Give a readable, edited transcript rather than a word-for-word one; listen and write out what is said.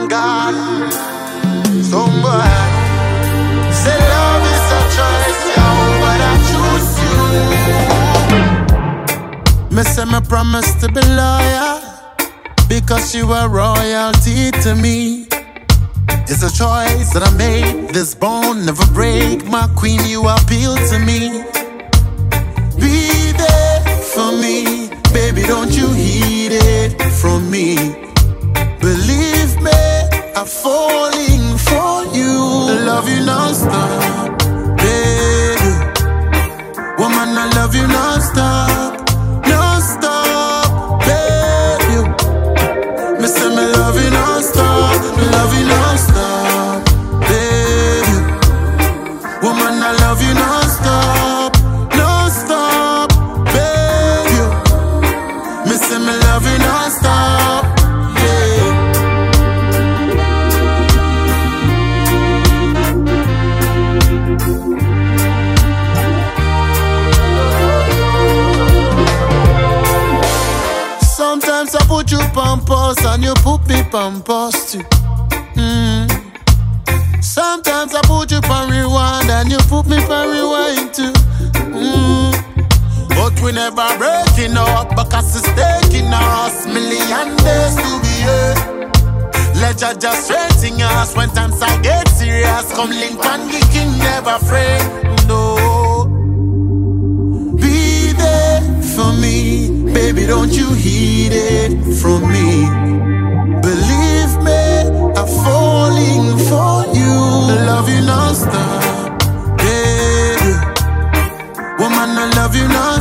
thank God. Somebody say love is a choice, yo, but I choose you. Me say me promise to be loyal, because you are royalty to me. It's a choice that I made. This bone never break. My queen, you appeal to me. Be there for me, baby, don't you heed it from me. Believe me, I'm falling for you. Love you non-stop, baby. Woman, I love you non-stop, non-stop, baby. Me say me love you non-stop, love you non-stop, baby. Woman, I love you non-stop, non-stop, baby. Me say me love you non-stop, yeah. Sometimes I put you pampas and you put me pampas too. Sometimes I put you on rewind and you put me on rewind too. But we never breaking up because it's taking us million days to be here. Let you just straighten us when times I get serious. Come link and the king never fray. No, be there for me, baby, don't you heed it from me. Believe me, I'm falling for you. Love you non-stop, baby. Woman, I love you non-stop.